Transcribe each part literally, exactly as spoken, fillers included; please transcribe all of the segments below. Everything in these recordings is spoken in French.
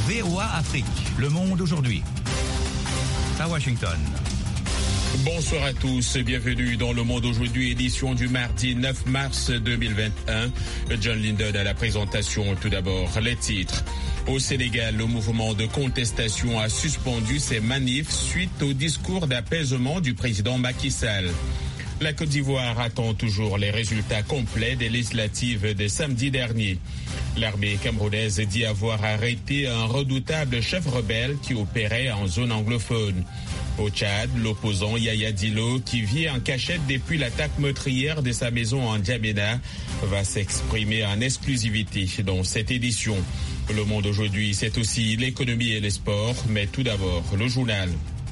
V O A Afrique, Le Monde aujourd'hui. À Washington. Bonsoir à tous et bienvenue dans Le Monde aujourd'hui, édition du mardi neuf mars deux mille vingt et un. John Linden à la présentation. Tout d'abord, les titres. Au Sénégal, le mouvement de contestation a suspendu ses manifs suite au discours d'apaisement du président Macky Sall. La Côte d'Ivoire attend toujours les résultats complets des législatives de samedi dernier. L'armée camerounaise dit avoir arrêté un redoutable chef rebelle qui opérait en zone anglophone. Au Tchad, l'opposant Yaya Dillo, qui vit en cachette depuis l'attaque meurtrière de sa maison en Djamena, va s'exprimer en exclusivité dans cette édition. Le Monde aujourd'hui, c'est aussi l'économie et les sports, mais tout d'abord, le journal.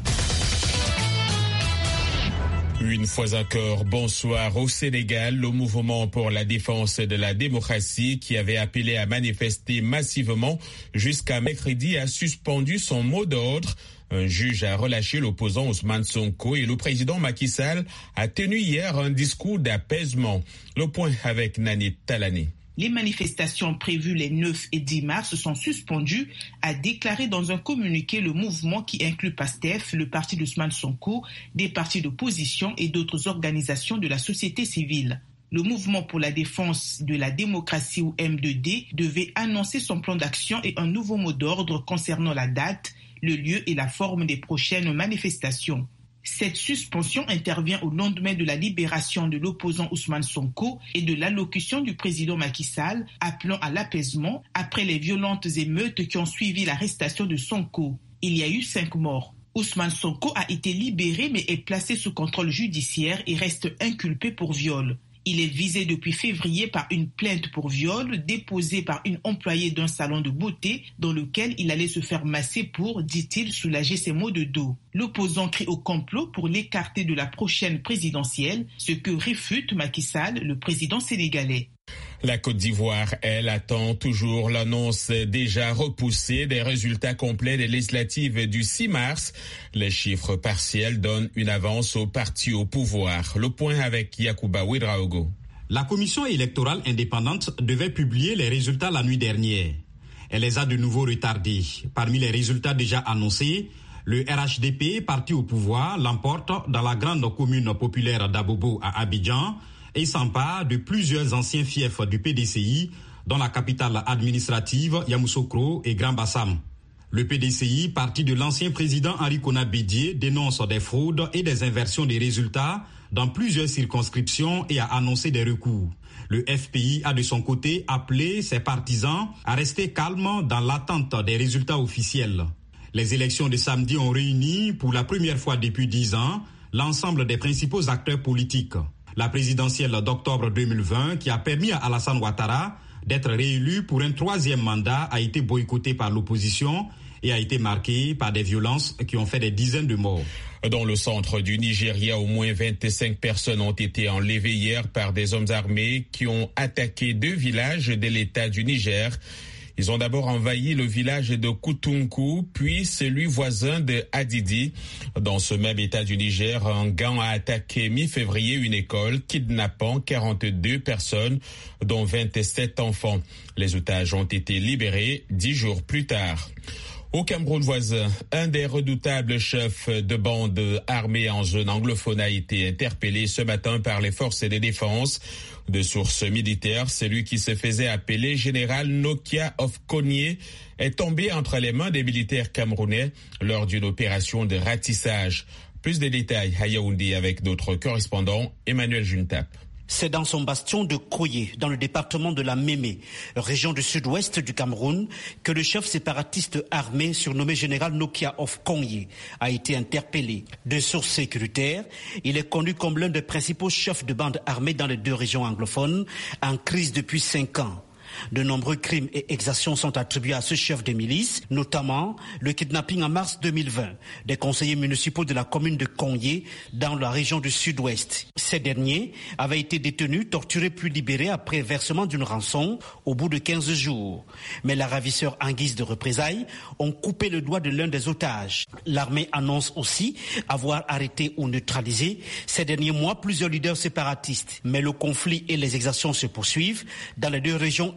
Une fois encore, bonsoir. Au Sénégal, le mouvement pour la défense de la démocratie qui avait appelé à manifester massivement jusqu'à mercredi a suspendu son mot d'ordre. Un juge a relâché l'opposant Ousmane Sonko et le président Macky Sall a tenu hier un discours d'apaisement. Le point avec Nani Talani. Les manifestations prévues les neuf et dix mars sont suspendues, a déclaré dans un communiqué le mouvement qui inclut PASTEF, le parti d'Ousmane Sonko, des partis d'opposition et d'autres organisations de la société civile. Le mouvement pour la défense de la démocratie ou M deux D devait annoncer son plan d'action et un nouveau mot d'ordre concernant la date, le lieu et la forme des prochaines manifestations. Cette suspension intervient au lendemain de la libération de l'opposant Ousmane Sonko et de l'allocution du président Macky Sall appelant à l'apaisement après les violentes émeutes qui ont suivi l'arrestation de Sonko. Il y a eu cinq morts. Ousmane Sonko a été libéré mais est placé sous contrôle judiciaire et reste inculpé pour viol. Il est visé depuis février par une plainte pour viol déposée par une employée d'un salon de beauté dans lequel il allait se faire masser pour, dit-il, soulager ses maux de dos. L'opposant crie au complot pour l'écarter de la prochaine présidentielle, ce que réfute Macky Sall, le président sénégalais. La Côte d'Ivoire, elle, attend toujours l'annonce déjà repoussée des résultats complets des législatives du six mars. Les chiffres partiels donnent une avance au parti au pouvoir. Le point avec Yacouba Ouedraogo. La commission électorale indépendante devait publier les résultats la nuit dernière. Elle les a de nouveau retardés. Parmi les résultats déjà annoncés, le R H D P, parti au pouvoir, l'emporte dans la grande commune populaire d'Abobo à Abidjan, et s'empare de plusieurs anciens fiefs du P D C I, dont la capitale administrative Yamoussoukro et Grand Bassam. Le P D C I, parti de l'ancien président Henri Konan Bédié, dénonce des fraudes et des inversions des résultats dans plusieurs circonscriptions et a annoncé des recours. Le F P I a de son côté appelé ses partisans à rester calmes dans l'attente des résultats officiels. Les élections de samedi ont réuni, pour la première fois depuis dix ans, l'ensemble des principaux acteurs politiques. La présidentielle d'octobre deux mille vingt, qui a permis à Alassane Ouattara d'être réélu pour un troisième mandat, a été boycottée par l'opposition et a été marquée par des violences qui ont fait des dizaines de morts. Dans le centre du Nigeria, au moins vingt-cinq personnes ont été enlevées hier par des hommes armés qui ont attaqué deux villages de l'État du Niger. Ils ont d'abord envahi le village de Koutounkou, puis celui voisin de Hadidi. Dans ce même état du Niger, un gang a attaqué mi-février une école, kidnappant quarante-deux personnes, dont vingt-sept enfants. Les otages ont été libérés dix jours plus tard. Au Cameroun voisin, un des redoutables chefs de bande armée en zone anglophone a été interpellé ce matin par les forces de défense. De sources militaires, celui qui se faisait appeler général Nokia of Konyé est tombé entre les mains des militaires camerounais lors d'une opération de ratissage. Plus de détails à Yaoundé avec notre correspondant Emmanuel Juntap. C'est dans son bastion de Koyé, dans le département de la Mémé, région du sud-ouest du Cameroun, que le chef séparatiste armé surnommé général Nokia of Konyé a été interpellé. De sources sécuritaires, il est connu comme l'un des principaux chefs de bande armée dans les deux régions anglophones, en crise depuis cinq ans. De nombreux crimes et exactions sont attribués à ce chef de milice, notamment le kidnapping en mars deux mille vingt des conseillers municipaux de la commune de Konyé dans la région du sud-ouest. Ces derniers avaient été détenus, torturés puis libérés après versement d'une rançon au bout de quinze jours. Mais les ravisseurs, en guise de représailles, ont coupé le doigt de l'un des otages. L'armée annonce aussi avoir arrêté ou neutralisé ces derniers mois plusieurs leaders séparatistes. Mais le conflit et les exactions se poursuivent dans les deux régions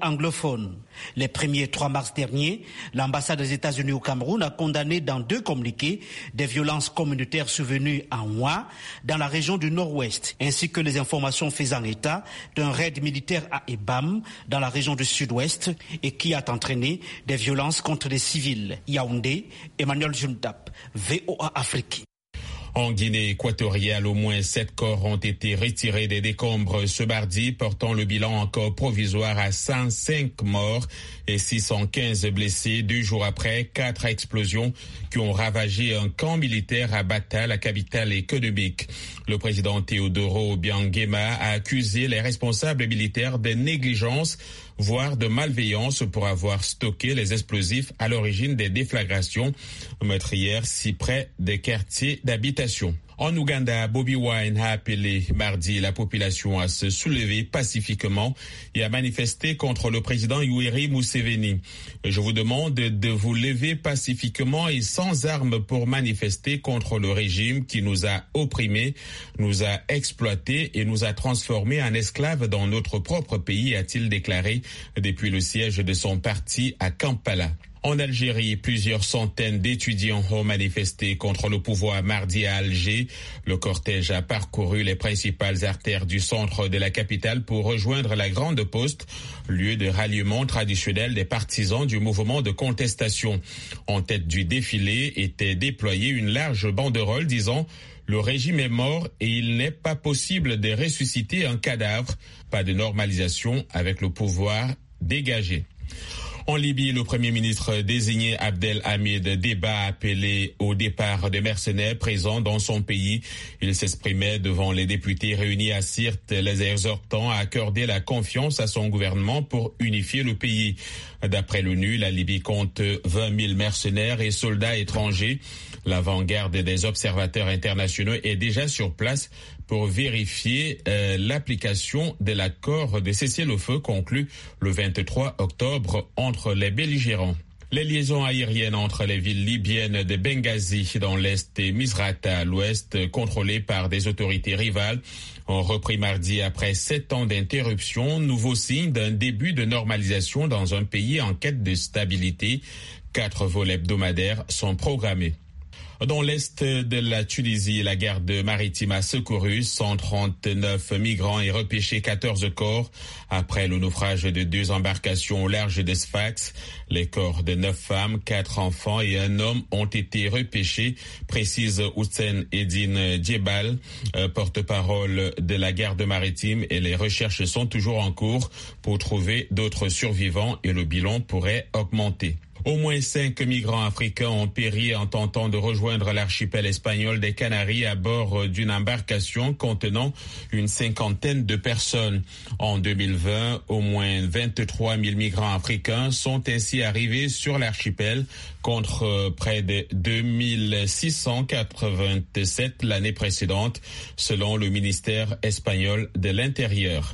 anglophone. Les premier trois mars dernier, l'ambassade des États-Unis au Cameroun a condamné dans deux communiqués des violences communautaires survenues à Ouah, dans la région du Nord-Ouest, ainsi que les informations faisant état d'un raid militaire à Ebam, dans la région du Sud-Ouest, et qui a entraîné des violences contre les civils. Yaoundé, Emmanuel Juntap, V O A Afrique. En Guinée équatoriale, au moins sept corps ont été retirés des décombres ce mardi, portant le bilan encore provisoire à cent cinq morts et six cent quinze blessés, deux jours après quatre explosions qui ont ravagé un camp militaire à Bata, la capitale économique. Le président Teodoro Obiang-Nguema a accusé les responsables militaires de négligence, voire de malveillance pour avoir stocké les explosifs à l'origine des déflagrations meurtrières si près des quartiers d'habitation. En Ouganda, Bobi Wine a appelé mardi la population à se soulever pacifiquement et à manifester contre le président Yoweri Museveni. Je vous demande de vous lever pacifiquement et sans armes pour manifester contre le régime qui nous a opprimés, nous a exploités et nous a transformés en esclaves dans notre propre pays, a-t-il déclaré depuis le siège de son parti à Kampala. En Algérie, plusieurs centaines d'étudiants ont manifesté contre le pouvoir mardi à Alger. Le cortège a parcouru les principales artères du centre de la capitale pour rejoindre la Grande Poste, lieu de ralliement traditionnel des partisans du mouvement de contestation. En tête du défilé était déployée une large banderole disant « Le régime est mort et il n'est pas possible de ressusciter un cadavre. Pas de normalisation avec le pouvoir dégagé ». En Libye, le Premier ministre désigné Abdelhamid Deba a appelé au départ des mercenaires présents dans son pays. Il s'exprimait devant les députés réunis à Sirte, les exhortant à accorder la confiance à son gouvernement pour unifier le pays. D'après l'ONU, la Libye compte vingt mille mercenaires et soldats étrangers. L'avant-garde des observateurs internationaux est déjà sur place pour vérifier euh, l'application de l'accord de cessez-le-feu conclu le vingt-trois octobre entre les belligérants. Les liaisons aériennes entre les villes libyennes de Benghazi dans l'est et Misrata à l'ouest, contrôlées par des autorités rivales, ont repris mardi après sept ans d'interruption, nouveau signe d'un début de normalisation dans un pays en quête de stabilité. Quatre vols hebdomadaires sont programmés. Dans l'est de la Tunisie, la garde maritime a secouru cent trente-neuf migrants et repêché quatorze corps après le naufrage de deux embarcations au large de Sfax. Les corps de neuf femmes, quatre enfants et un homme ont été repêchés, précise Hussein Eddine Djebal, euh, porte-parole de la garde maritime, et les recherches sont toujours en cours pour trouver d'autres survivants et le bilan pourrait augmenter. Au moins cinq migrants africains ont péri en tentant de rejoindre l'archipel espagnol des Canaries à bord d'une embarcation contenant une cinquantaine de personnes. En deux mille vingt, au moins vingt-trois mille migrants africains sont ainsi arrivés sur l'archipel contre près de deux mille six cent quatre-vingt-sept l'année précédente, selon le ministère espagnol de l'Intérieur.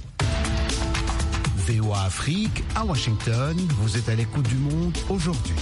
V O A Afrique, à Washington, vous êtes à l'écoute du monde aujourd'hui.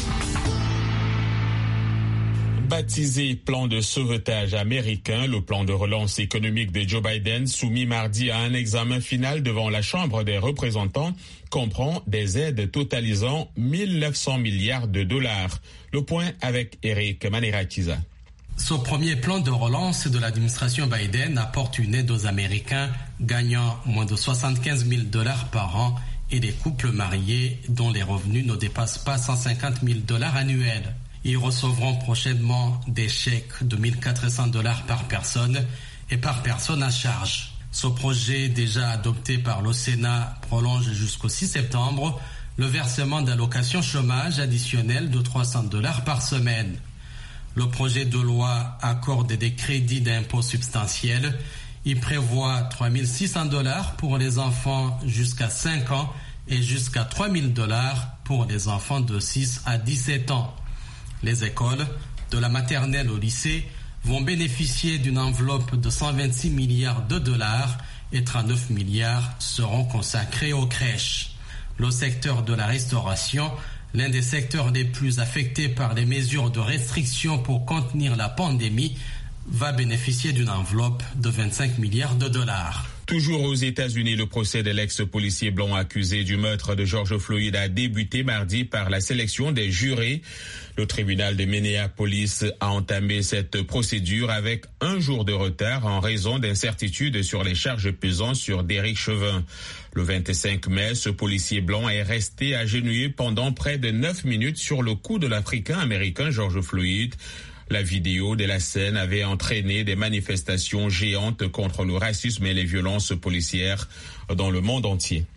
Baptisé plan de sauvetage américain, le plan de relance économique de Joe Biden, soumis mardi à un examen final devant la Chambre des représentants, comprend des aides totalisant mille neuf cents milliards de dollars. Le point avec Eric Manirakiza. Ce premier plan de relance de l'administration Biden apporte une aide aux Américains gagnant moins de soixante-quinze mille dollars par an et les couples mariés dont les revenus ne dépassent pas cent cinquante mille dollars annuels. Ils recevront prochainement des chèques de mille quatre cents dollars par personne et par personne à charge. Ce projet, déjà adopté par le Sénat, prolonge jusqu'au six septembre le versement d'allocations chômage additionnelles de trois cents dollars par semaine. Le projet de loi accorde des crédits d'impôt substantiels. Il prévoit trois mille six cents dollars pour les enfants jusqu'à cinq ans et jusqu'à trois mille dollars pour les enfants de six à dix-sept ans. Les écoles, de la maternelle au lycée, vont bénéficier d'une enveloppe de cent vingt-six milliards de dollars et trente-neuf milliards seront consacrés aux crèches. Le secteur de la restauration, l'un des secteurs les plus affectés par les mesures de restriction pour contenir la pandémie, va bénéficier d'une enveloppe de vingt-cinq milliards de dollars. Toujours aux États-Unis, le procès de l'ex-policier blanc accusé du meurtre de George Floyd a débuté mardi par la sélection des jurés. Le tribunal de Minneapolis a entamé cette procédure avec un jour de retard en raison d'incertitudes sur les charges pesant sur Derek Chauvin. Le vingt-cinq mai, ce policier blanc est resté agenouillé pendant près de neuf minutes sur le cou de l'Africain-Américain George Floyd. La vidéo de la scène avait entraîné des manifestations géantes contre le racisme et les violences policières dans le monde entier.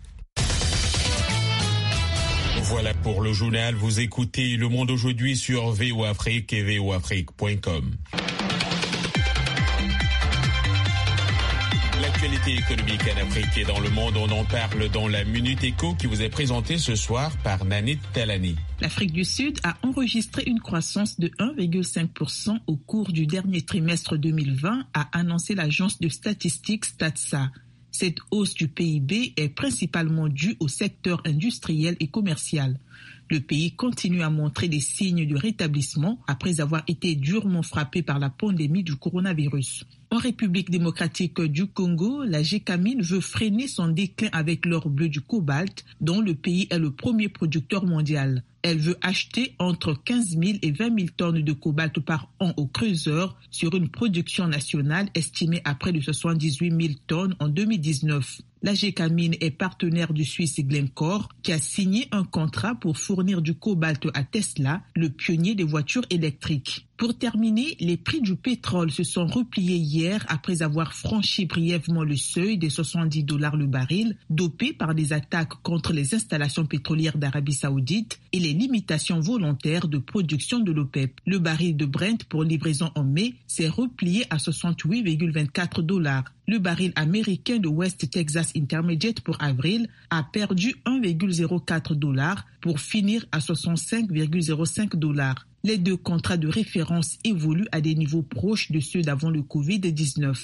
Voilà pour le journal. Vous écoutez Le Monde aujourd'hui sur V O Afrique et V O Afrique point com. L'actualité économique en Afrique et dans le monde, on en parle dans la Minute Éco qui vous est présentée ce soir par Nanit Talani. L'Afrique du Sud a enregistré une croissance de un virgule cinq pour cent au cours du dernier trimestre deux mille vingt, a annoncé l'agence de statistiques Statsa. Cette hausse du P I B est principalement due au secteur industriel et commercial. Le pays continue à montrer des signes de rétablissement après avoir été durement frappé par la pandémie du coronavirus. En République démocratique du Congo, la Gécamine veut freiner son déclin avec l'or bleu du cobalt, dont le pays est le premier producteur mondial. Elle veut acheter entre quinze mille et vingt mille tonnes de cobalt par an au creuseur sur une production nationale estimée à près de soixante-dix-huit mille tonnes en deux mille dix-neuf. La Gécamine est partenaire du Suisse Glencore qui a signé un contrat pour fournir du cobalt à Tesla, le pionnier des voitures électriques. Pour terminer, les prix du pétrole se sont repliés hier après avoir franchi brièvement le seuil des soixante-dix dollars le baril, dopé par des attaques contre les installations pétrolières d'Arabie Saoudite et les limitations volontaires de production de l'OPEP. Le baril de Brent pour livraison en mai s'est replié à soixante-huit virgule vingt-quatre dollars. Le baril américain de West Texas Intermediate pour avril a perdu un virgule zéro quatre dollars pour finir à soixante-cinq virgule zéro cinq dollars. Les deux contrats de référence évoluent à des niveaux proches de ceux d'avant le covid dix-neuf.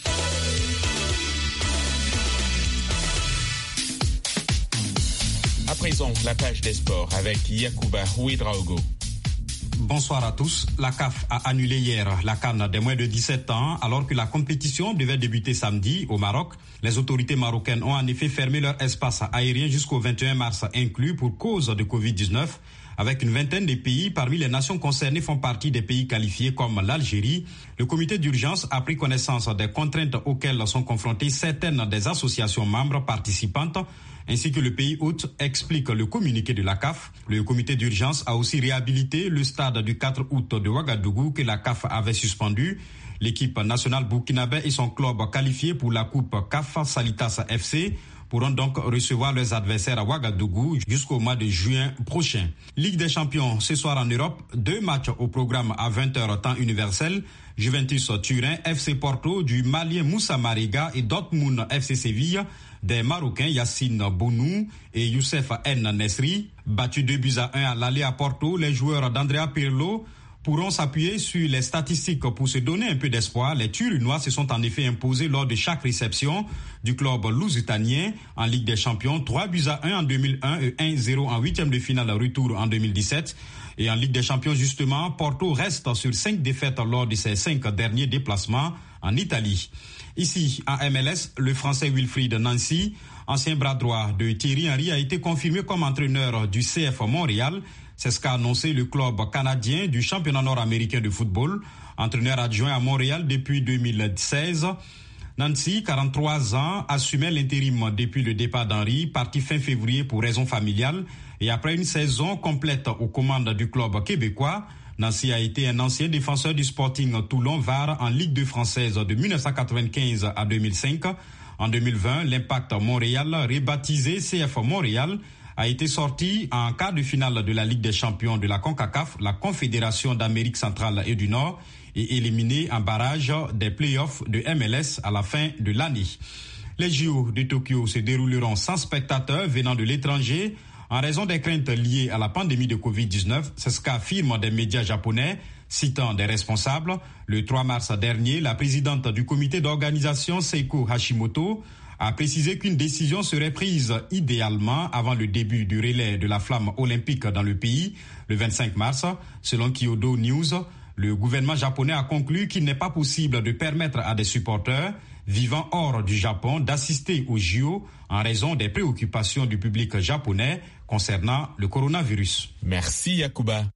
À présent, la page des sports avec Yacouba Ouedraogo. Bonsoir à tous. La C A F a annulé hier la CAN des moins de dix-sept ans alors que la compétition devait débuter samedi au Maroc. Les autorités marocaines ont en effet fermé leur espace aérien jusqu'au vingt et un mars inclus pour cause de covid dix-neuf. Avec une vingtaine de pays, parmi les nations concernées font partie des pays qualifiés comme l'Algérie. Le comité d'urgence a pris connaissance des contraintes auxquelles sont confrontées certaines des associations membres participantes, ainsi que le pays hôte, explique le communiqué de la C A F. Le comité d'urgence a aussi réhabilité le stade du quatre août de Ouagadougou que la C A F avait suspendu. L'équipe nationale burkinabé et son club qualifiés pour la Coupe C A F Salitas F C pourront donc recevoir leurs adversaires à Ouagadougou jusqu'au mois de juin prochain. Ligue des champions ce soir en Europe, deux matchs au programme à vingt heures temps universel. Juventus Turin, F C Porto du Malien Moussa Mariga et Dortmund F C Séville des Marocains Yassine Bounou et Youssef N Nesri. Battus deux buts à un à l'aller à Porto, les joueurs d'Andrea Pirlo pourront s'appuyer sur les statistiques pour se donner un peu d'espoir. Les Turinois se sont en effet imposés lors de chaque réception du club lousitanien en Ligue des Champions. trois buts à un en deux mille un et un zéro en huitième de finale retour en deux mille dix-sept. Et en Ligue des Champions, justement, Porto reste sur cinq défaites lors de ses cinq derniers déplacements en Italie. Ici, en M L S, le Français Wilfried Nancy, ancien bras droit de Thierry Henry, a été confirmé comme entraîneur du C F Montréal. C'est ce qu'a annoncé le club canadien du championnat nord-américain de football, entraîneur adjoint à Montréal depuis deux mille seize. Nancy, quarante-trois ans, assumait l'intérim depuis le départ d'Henry, parti fin février pour raisons familiales. Et après une saison complète aux commandes du club québécois, Nancy a été un ancien défenseur du Sporting Toulon-V A R en Ligue deux française de dix-neuf cent quatre-vingt-quinze à deux mille cinq. En deux mille vingt, l'Impact Montréal, rebaptisé C F Montréal, a été sorti en quart de finale de la Ligue des champions de la CONCACAF, la Confédération d'Amérique centrale et du Nord, et éliminé en barrage des playoffs de M L S à la fin de l'année. Les J O de Tokyo se dérouleront sans spectateurs venant de l'étranger en raison des craintes liées à la pandémie de covid dix-neuf. C'est ce qu'affirment des médias japonais, citant des responsables. Le trois mars dernier, la présidente du comité d'organisation, Seiko Hashimoto, a précisé qu'une décision serait prise idéalement avant le début du relais de la flamme olympique dans le pays, le vingt-cinq mars. Selon Kyodo News, le gouvernement japonais a conclu qu'il n'est pas possible de permettre à des supporters vivant hors du Japon d'assister au J O en raison des préoccupations du public japonais concernant le coronavirus. Merci Yacouba.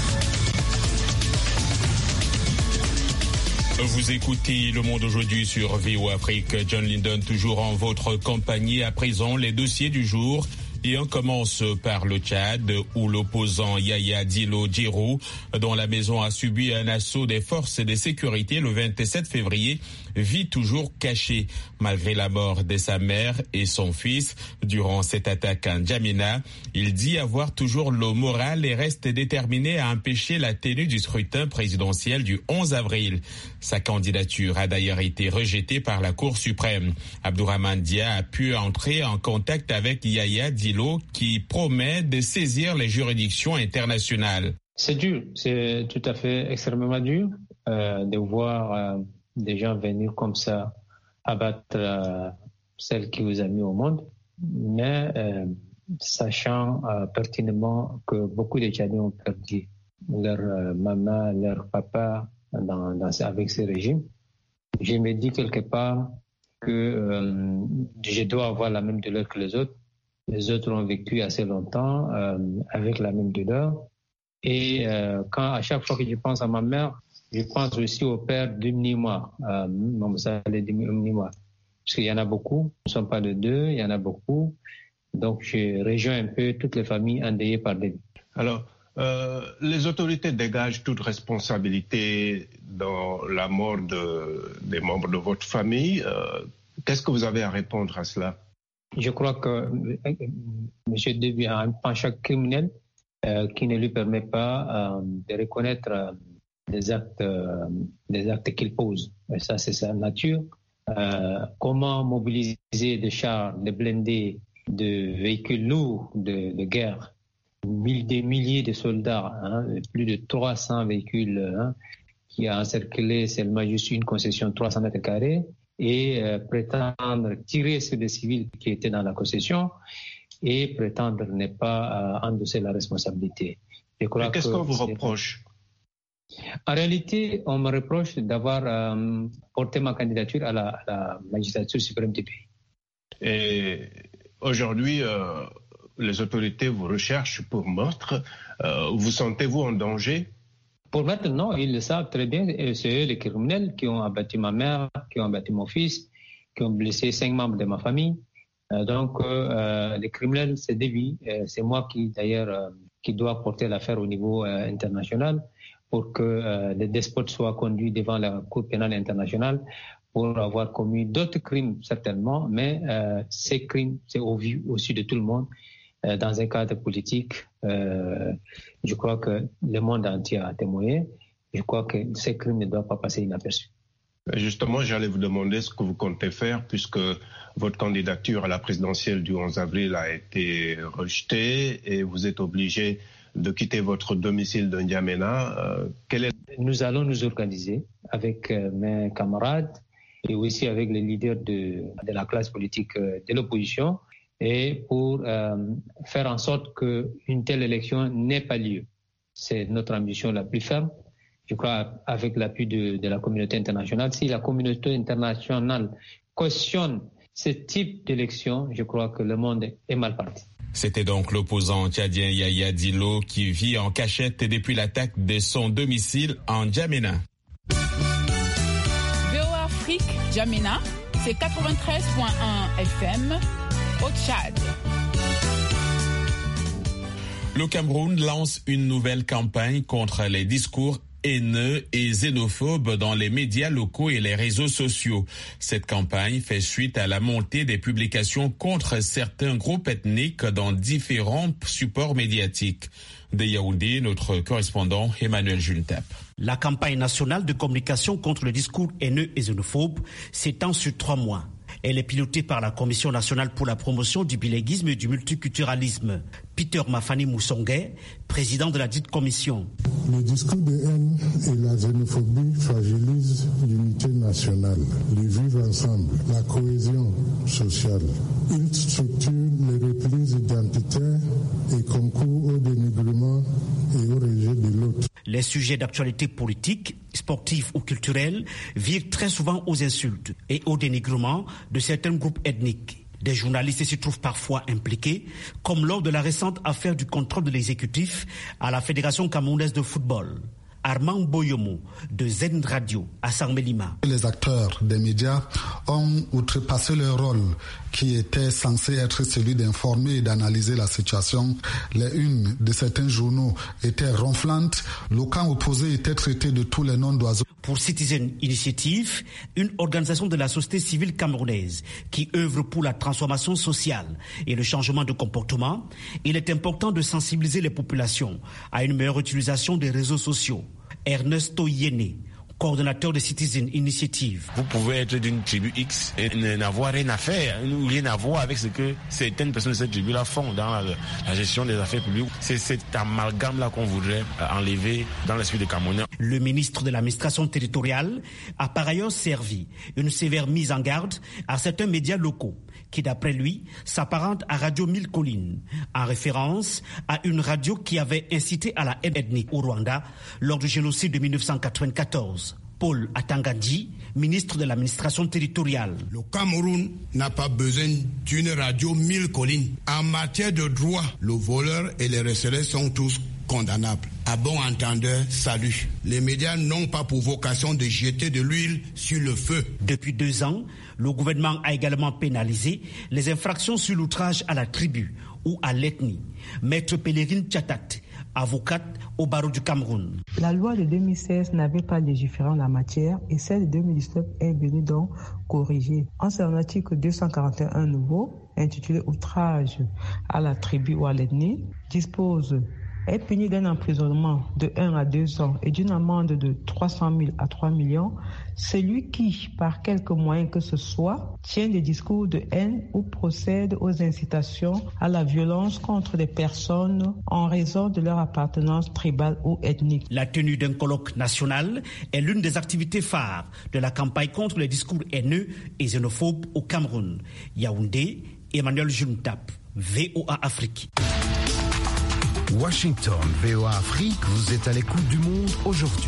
Vous écoutez Le Monde aujourd'hui sur V O Afrique. John Linden toujours en votre compagnie. À présent, les dossiers du jour. Et on commence par le Tchad, où l'opposant Yaya Dillo Djérou, dont la maison a subi un assaut des forces de sécurité le vingt-sept février, vit toujours caché, malgré la mort de sa mère et son fils. Durant cette attaque en N'Djamena, il dit avoir toujours le moral et reste déterminé à empêcher la tenue du scrutin présidentiel du onze avril. Sa candidature a d'ailleurs été rejetée par la Cour suprême. Abdourahmane Dia a pu entrer en contact avec Yaya Dillo, qui promet de saisir les juridictions internationales. C'est dur, c'est tout à fait extrêmement dur euh, de voir euh, des gens venir comme ça abattre euh, celle qui vous a mis au monde, mais euh, sachant euh, pertinemment que beaucoup de Tchadiens ont perdu leur euh, maman, leur papa dans, dans, avec ce régime, je me dis quelque part que euh, je dois avoir la même douleur que les autres. Les autres ont vécu assez longtemps euh, avec la même douleur. Et euh, quand à chaque fois que je pense à ma mère, je pense aussi au père d'Umnimois, euh, Umnimois, parce qu'il y en a beaucoup. Nous ne sommes pas de deux, il y en a beaucoup. Donc je rejoins un peu toutes les familles endeuillées par des. Alors, euh, les autorités dégagent toute responsabilité dans la mort de, des membres de votre famille. Euh, qu'est-ce que vous avez à répondre à cela? Je crois que M. Déby a un penchant criminel euh, qui ne lui permet pas euh, de reconnaître euh, des actes, euh, des actes qu'il pose. Et ça, c'est sa nature. Euh, comment mobiliser des chars, des blindés, de véhicules lourds de, de guerre, des milliers de soldats, hein, plus de trois cents véhicules hein, qui a encerclé seulement juste une concession de trois cents mètres carrés, et euh, prétendre tirer sur des civils qui étaient dans la concession et prétendre ne pas euh, endosser la responsabilité. Je crois qu'est-ce que qu'on vous reproche? En réalité, on me reproche d'avoir euh, porté ma candidature à la, à la magistrature suprême du pays. Et aujourd'hui, euh, les autorités vous recherchent pour meurtre. Euh, vous sentez-vous en danger? Pour maintenant, ils le savent très bien. C'est eux les criminels qui ont abattu ma mère, qui ont abattu mon fils, qui ont blessé cinq membres de ma famille. Euh, donc, euh, les criminels, c'est Déby. Euh, c'est moi qui, d'ailleurs, euh, qui dois porter l'affaire au niveau euh, international pour que euh, les despotes soient conduits devant la Cour pénale internationale pour avoir commis d'autres crimes, certainement. Mais euh, ces crimes, c'est au vu aussi de tout le monde. Dans un cadre politique, euh, je crois que le monde entier a témoigné. Je crois que ces crimes ne doivent pas passer inaperçus. Justement, j'allais vous demander ce que vous comptez faire puisque votre candidature à la présidentielle du onze avril a été rejetée et vous êtes obligé de quitter votre domicile de N'Djamena. Euh, quel est... Nous allons nous organiser avec euh, mes camarades et aussi avec les leaders de, de la classe politique euh, de l'opposition, et pour euh, faire en sorte qu'une telle élection n'ait pas lieu. C'est notre ambition la plus ferme. Je crois avec l'appui de, de la communauté internationale. Si la communauté internationale cautionne ce type d'élection, je crois que le monde est mal parti. C'était donc l'opposant tchadien Yaya Dillo qui vit en cachette depuis l'attaque de son domicile en N'Djamena. V O Afrique, N'Djamena, c'est quatre-vingt-treize virgule un F M. Au Tchad. Le Cameroun lance une nouvelle campagne contre les discours haineux et xénophobes dans les médias locaux et les réseaux sociaux. Cette campagne fait suite à la montée des publications contre certains groupes ethniques dans différents supports médiatiques. De Yaoundé, notre correspondant Emmanuel Juntap. La campagne nationale de communication contre le discours haineux et xénophobe s'étend sur trois mois. Elle est pilotée par la Commission nationale pour la promotion du bilinguisme et du multiculturalisme. Peter Mafani Moussongué, président de la dite commission. Le discours de haine et la xénophobie fragilisent l'unité nationale, le vivre ensemble, la cohésion sociale. Ils structurent les replis identitaires et concourent au dénigrement et au rejet de l'autre. Les sujets d'actualité politique, sportifs ou culturels virent très souvent aux insultes et au dénigrement de certains groupes ethniques. Des journalistes s'y trouvent parfois impliqués, comme lors de la récente affaire du contrôle de l'exécutif à la Fédération camerounaise de football. Armand Boyomo de Zen Radio à Sarmelima. Les acteurs des médias ont outrepassé leur rôle qui était censé être celui d'informer et d'analyser la situation. Les unes de certains journaux étaient ronflantes. Le camp opposé était traité de tous les noms d'oiseaux. Pour Citizen Initiative, une organisation de la société civile camerounaise qui œuvre pour la transformation sociale et le changement de comportement, il est important de sensibiliser les populations à une meilleure utilisation des réseaux sociaux. Ernesto Yene, coordonnateur de Citizen Initiative. Vous pouvez être d'une tribu X et n'avoir rien à faire, rien à voir avec ce que certaines personnes de cette tribu-là font dans la, la gestion des affaires publiques. C'est cet amalgame-là qu'on voudrait enlever dans l'esprit des Camerounais. Le ministre de l'administration territoriale a par ailleurs servi une sévère mise en garde à certains médias locaux qui, d'après lui, s'apparente à Radio Mille Collines, en référence à une radio qui avait incité à la haine ethnique au Rwanda lors du génocide de mille neuf cent quatre-vingt-quatorze. Paul Atangandji, ministre de l'administration territoriale. Le Cameroun n'a pas besoin d'une radio Mille Collines. En matière de droit, le voleur et les receveurs sont tous condamnables. À bon entendeur, salut. Les médias n'ont pas pour vocation de jeter de l'huile sur le feu. Depuis deux ans, le gouvernement a également pénalisé les infractions sur l'outrage à la tribu ou à l'ethnie. Maître Pélérine Tchatat, avocate au barreau du Cameroun. La loi de deux mille seize n'avait pas légiféré en la matière et celle de deux mille dix-neuf est venue donc corriger. En son article deux cent quarante et un nouveau, intitulé outrage à la tribu ou à l'ethnie, dispose est puni d'un emprisonnement de un à deux ans et d'une amende de trois cent mille à trois millions, celui qui, par quelque moyen que ce soit, tient des discours de haine ou procède aux incitations à la violence contre des personnes en raison de leur appartenance tribale ou ethnique. La tenue d'un colloque national est l'une des activités phares de la campagne contre les discours haineux et xénophobes au Cameroun. Yaoundé, Emmanuel Juntap, V O A Afrique. Washington, V O A Afrique, vous êtes à l'écoute du monde aujourd'hui.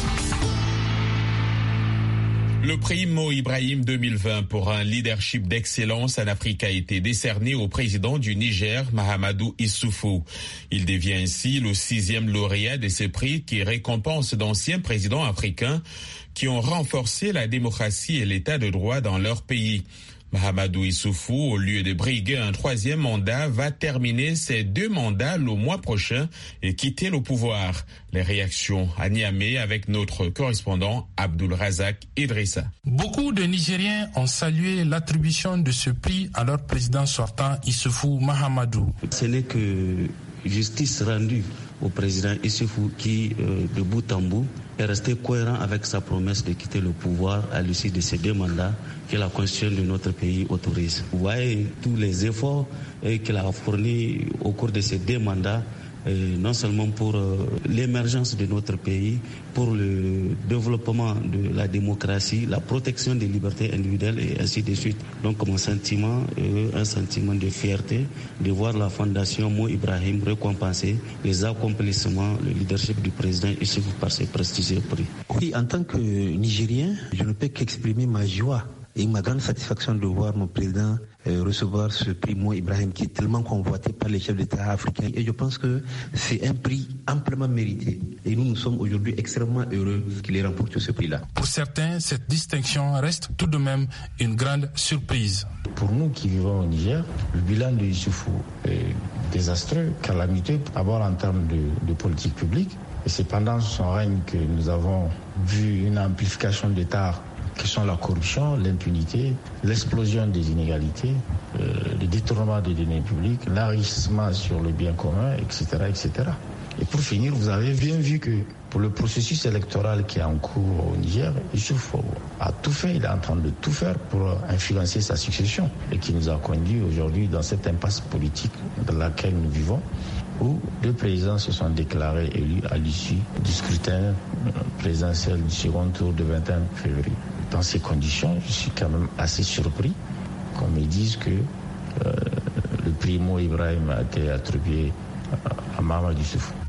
Le prix Mo Ibrahim deux mille vingt pour un leadership d'excellence en Afrique a été décerné au président du Niger, Mahamadou Issoufou. Il devient ainsi le sixième lauréat de ce prix qui récompense d'anciens présidents africains qui ont renforcé la démocratie et l'état de droit dans leur pays. Mahamadou Issoufou, au lieu de briguer un troisième mandat, va terminer ses deux mandats le mois prochain et quitter le pouvoir. Les réactions à Niamey avec notre correspondant Abdul Razak Idrissa. Beaucoup de Nigériens ont salué l'attribution de ce prix à leur président sortant Issoufou Mahamadou. Ce n'est que justice rendue au président Issoufou qui, euh, de bout en bout, est resté cohérent avec sa promesse de quitter le pouvoir à l'issue de ces deux mandats que la constitution de notre pays autorise. Vous voyez tous les efforts eh, qu'il a fournis au cours de ces deux mandats, eh, non seulement pour euh, l'émergence de notre pays, pour le développement de la démocratie, la protection des libertés individuelles et ainsi de suite. Donc mon sentiment, euh, un sentiment de fierté de voir la fondation Mo Ibrahim récompenser les accomplissements, le leadership du président Issoufou par ses prestigieux prix. Oui, en tant que Nigérien, je ne peux qu'exprimer ma joie et ma grande satisfaction de voir mon président euh, recevoir ce prix Mo Ibrahim qui est tellement convoité par les chefs d'État africains. Et je pense que c'est un prix amplement mérité. Et nous, nous sommes aujourd'hui extrêmement heureux qu'il ait remporté ce prix-là. Pour certains, cette distinction reste tout de même une grande surprise. Pour nous qui vivons au Niger, le bilan de Issoufou est désastreux, calamiteux, d'abord en termes de, de politique publique. Et c'est pendant son règne que nous avons vu une amplification d'État qui sont la corruption, l'impunité, l'explosion des inégalités, euh, le détournement des deniers publics, l'enrichissement sur le bien commun, et cetera, et cetera. Et pour finir, vous avez bien vu que pour le processus électoral qui est en cours au Niger, Issoufou a tout fait, il est en train de tout faire pour influencer sa succession et qui nous a conduits aujourd'hui dans cette impasse politique dans laquelle nous vivons, où deux présidents se sont déclarés élus à l'issue du scrutin présidentiel du second tour du vingt et un février. Dans ces conditions, je suis quand même assez surpris qu'on me dise que euh, le prix Mo Ibrahim a été attribué à Mahamadou Issoufou.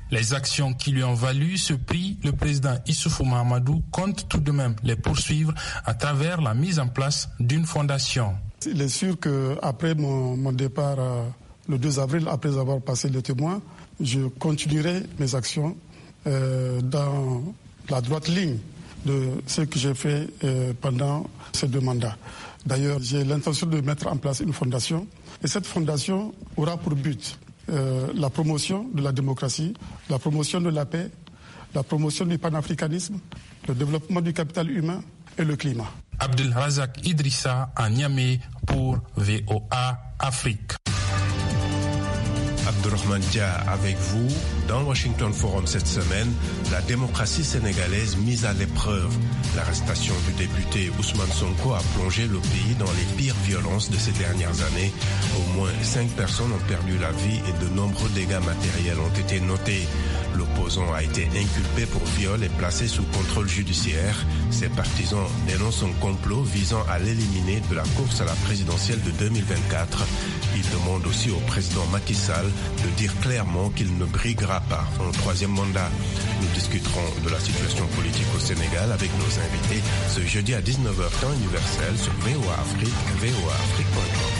Les actions qui lui ont valu ce prix, le président Issoufou Mahamadou compte tout de même les poursuivre à travers la mise en place d'une fondation. Il est sûr qu'après mon, mon départ euh, le deux avril, après avoir passé le témoin, je continuerai mes actions euh, dans la droite ligne de ce que j'ai fait euh, pendant ces deux mandats. D'ailleurs, j'ai l'intention de mettre en place une fondation et cette fondation aura pour but euh, la promotion de la démocratie, la promotion de la paix, la promotion du panafricanisme, le développement du capital humain et le climat. Abdel Razak Idrissa à Niamey pour V O A Afrique. Abdourahmane Dia avec vous. Dans Washington Forum cette semaine, la démocratie sénégalaise mise à l'épreuve. L'arrestation du député Ousmane Sonko a plongé le pays dans les pires violences de ces dernières années. Au moins cinq personnes ont perdu la vie et de nombreux dégâts matériels ont été notés. L'opposant a été inculpé pour viol et placé sous contrôle judiciaire. Ses partisans dénoncent un complot visant à l'éliminer de la course à la présidentielle de deux mille vingt-quatre. Ils demandent aussi au président Macky Sall de dire clairement qu'il ne briguera pas un troisième mandat. Nous discuterons de la situation politique au Sénégal avec nos invités ce jeudi à dix-neuf heures temps universel sur V O A Afrique, V O A Afrique point com.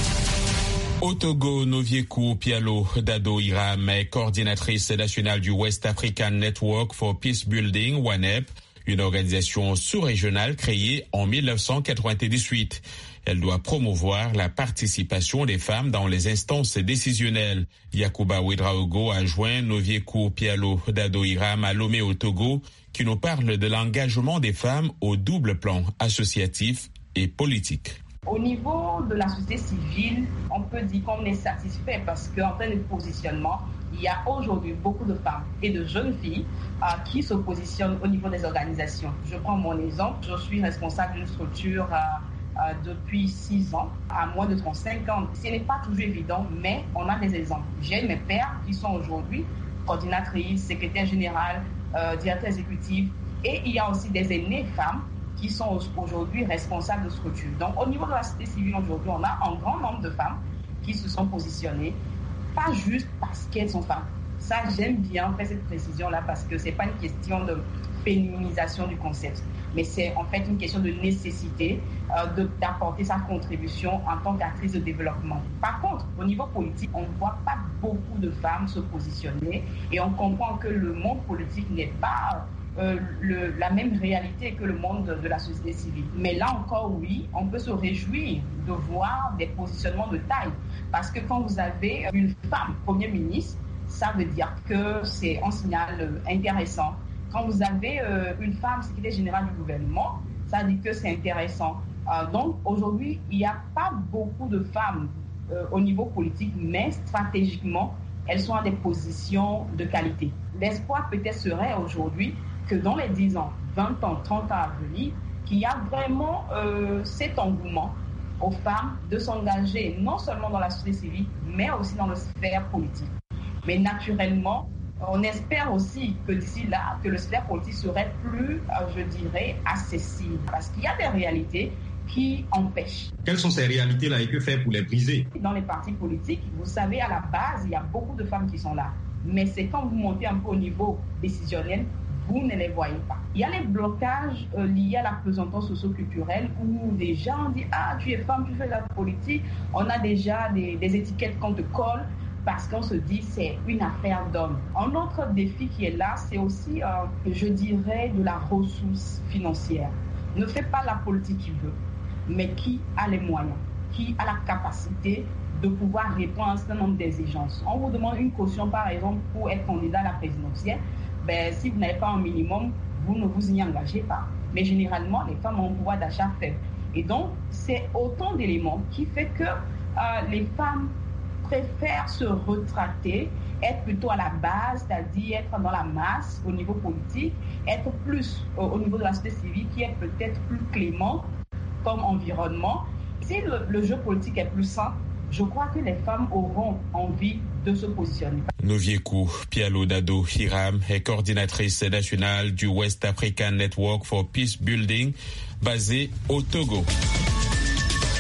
Au Togo, Noviekou Pialo Dado Iram est coordinatrice nationale du West African Network for Peace Building, W A N E P, une organisation sous-régionale créée en mille neuf cent quatre-vingt-dix-huit. Elle doit promouvoir la participation des femmes dans les instances décisionnelles. Yacouba Ouedraogo a joint Noviekou Pialo Dado Iram à Lomé au Togo, qui nous parle de l'engagement des femmes au double plan associatif et politique. Au niveau de la société civile, on peut dire qu'on est satisfait parce qu'en termes de positionnement, il y a aujourd'hui beaucoup de femmes et de jeunes filles euh, qui se positionnent au niveau des organisations. Je prends mon exemple, je suis responsable d'une structure euh, euh, depuis six ans, à moins de trente-cinq ans. Ce n'est pas toujours évident, mais on a des exemples. J'ai mes pairs qui sont aujourd'hui coordinatrices, secrétaires générales, euh, directeurs exécutifs, et il y a aussi des aînées femmes qui sont aujourd'hui responsables de structures. Donc, au niveau de la société civile, aujourd'hui, on a un grand nombre de femmes qui se sont positionnées, pas juste parce qu'elles sont femmes. Ça, j'aime bien faire cette précision-là parce que ce n'est pas une question de féminisation du concept, mais c'est en fait une question de nécessité euh, de, d'apporter sa contribution en tant qu'actrice de développement. Par contre, au niveau politique, on ne voit pas beaucoup de femmes se positionner et on comprend que le monde politique n'est pas Euh, le, la même réalité que le monde de, de la société civile. Mais là encore, oui, on peut se réjouir de voir des positionnements de taille. Parce que quand vous avez une femme Premier ministre, ça veut dire que c'est un signal euh, intéressant. Quand vous avez euh, une femme secrétaire générale du gouvernement, ça dit que c'est intéressant. Euh, donc aujourd'hui, il n'y a pas beaucoup de femmes euh, au niveau politique, mais stratégiquement, elles sont à des positions de qualité. L'espoir peut-être serait aujourd'hui que dans les dix ans, vingt ans, trente ans à venir, qu'il y a vraiment euh, cet engouement aux femmes de s'engager non seulement dans la société civile, mais aussi dans la sphère politique. Mais naturellement, on espère aussi que d'ici là, que le sphère politique serait plus, euh, je dirais, accessible. Parce qu'il y a des réalités qui empêchent. Quelles sont ces réalités-là et que faire pour les briser? Dans les partis politiques, vous savez, à la base, il y a beaucoup de femmes qui sont là. Mais c'est quand vous montez un peu au niveau décisionnel, vous ne les voyez pas. Il y a les blocages euh, liés à la pesanteur socio-culturelle où des gens disent « Ah, tu es femme, tu fais de la politique ». On a déjà des, des étiquettes qu'on te colle parce qu'on se dit c'est une affaire d'hommes. Un autre défi qui est là, c'est aussi, euh, je dirais, de la ressource financière. Ne fait pas la politique qui veut, mais qui a les moyens, qui a la capacité de pouvoir répondre à un certain nombre d'exigences. On vous demande une caution, par exemple, pour être candidat à la présidentielle. Ben, si vous n'avez pas un minimum, vous ne vous y engagez pas. Mais généralement, les femmes ont un pouvoir d'achat faible. Et donc, c'est autant d'éléments qui fait que euh, les femmes préfèrent se retracter, être plutôt à la base, c'est-à-dire être dans la masse au niveau politique, être plus euh, au niveau de la société civile qui est peut-être plus clément comme environnement. Si le, le jeu politique est plus sain, je crois que les femmes auront envie de se positionner. Noviekou Pialo Dado Iram est coordinatrice nationale du West African Network for Peace Building basée au Togo.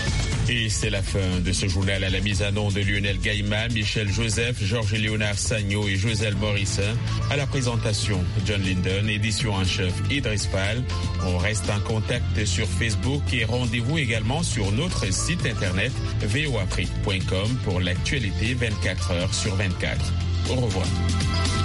Et c'est la fin de ce journal. À la mise en onde de Lionel Gaïma, Michel Joseph, Georges-Léonard Sagno et Joselle Morrison. À la présentation, John Linden, édition en chef Idriss Fall. On reste en contact sur Facebook et rendez-vous également sur notre site internet v o afrique point com pour l'actualité vingt-quatre heures sur vingt-quatre. Au revoir.